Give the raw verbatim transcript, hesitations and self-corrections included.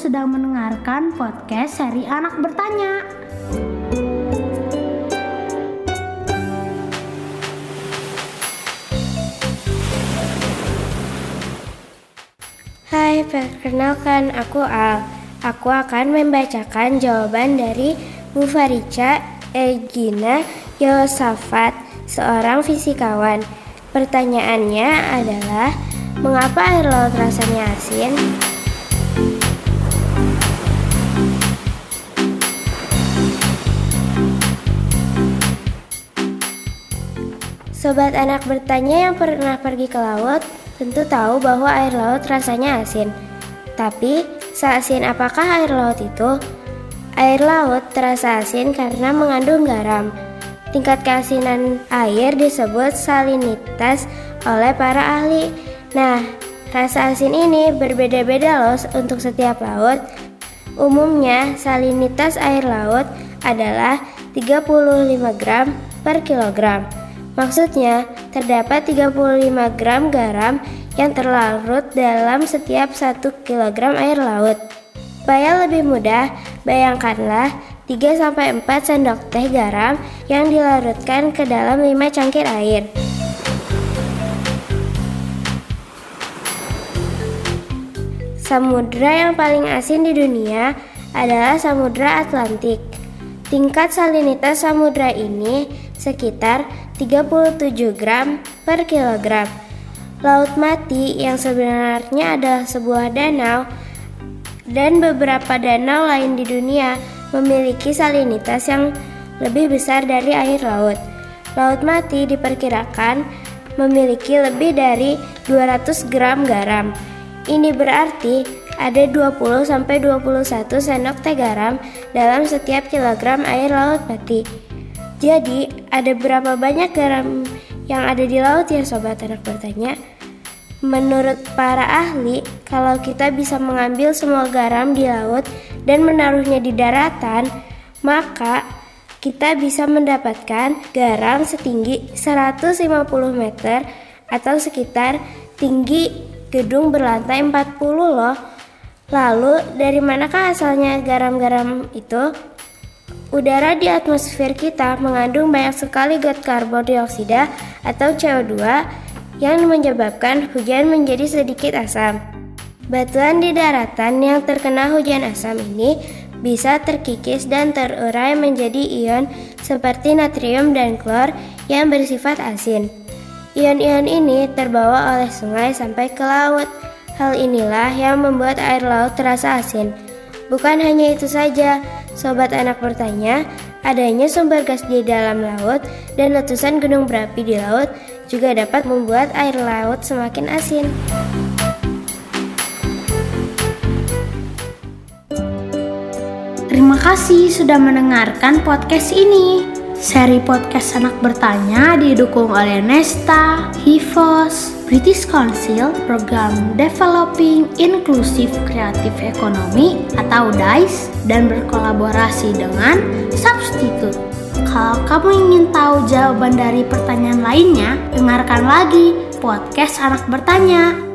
sedang mendengarkan podcast seri Anak Bertanya. Hai, perkenalkan aku Al. Aku akan membacakan jawaban dari Bu Farica Egina Yosafat, seorang fisikawan. Pertanyaannya adalah, mengapa air laut rasanya asin? Sobat Anak Bertanya yang pernah pergi ke laut tentu tahu bahwa air laut rasanya asin. Tapi, seasin apakah air laut itu? Air laut terasa asin karena mengandung garam. Tingkat keasinan air disebut salinitas oleh para ahli. Nah, rasa asin ini berbeda-beda loh untuk setiap laut. Umumnya, salinitas air laut adalah tiga puluh lima gram per kilogram. Maksudnya, terdapat tiga puluh lima gram garam yang terlarut dalam setiap satu kilogram air laut. Supaya lebih mudah, bayangkanlah tiga sampai empat sendok teh garam yang dilarutkan ke dalam lima cangkir air. Samudra yang paling asin di dunia adalah Samudra Atlantik. Tingkat salinitas samudra ini sekitar tiga puluh tujuh gram per kilogram. Laut Mati yang sebenarnya adalah sebuah danau dan beberapa danau lain di dunia memiliki salinitas yang lebih besar dari air laut. Laut Mati diperkirakan memiliki lebih dari dua ratus gram garam. Ini berarti ada dua puluh sampai dua puluh satu sendok teh garam dalam setiap kilogram air laut Mati. Jadi, ada berapa banyak garam yang ada di laut ya Sobat Anak Bertanya? Menurut para ahli, kalau kita bisa mengambil semua garam di laut dan menaruhnya di daratan, maka kita bisa mendapatkan garam setinggi seratus lima puluh meter atau sekitar tinggi gedung berlantai empat puluh loh. Lalu, dari manakah asalnya garam-garam itu? Udara di atmosfer kita mengandung banyak sekali gas karbon dioksida atau C O dua yang menyebabkan hujan menjadi sedikit asam. Batuan di daratan yang terkena hujan asam ini bisa terkikis dan terurai menjadi ion seperti natrium dan klor yang bersifat asin. Ion-ion ini terbawa oleh sungai sampai ke laut. Hal inilah yang membuat air laut terasa asin. Bukan hanya itu saja, Sobat Anak Bertanya, adanya sumber gas di dalam laut dan letusan gunung berapi di laut juga dapat membuat air laut semakin asin. Terima kasih sudah mendengarkan podcast ini. Seri podcast Anak Bertanya didukung oleh Nesta, Hivos, British Council, Program Developing Inclusive Creative Economy atau D I C E, dan berkolaborasi dengan Substitute. Kalau kamu ingin tahu jawaban dari pertanyaan lainnya, dengarkan lagi podcast Anak Bertanya.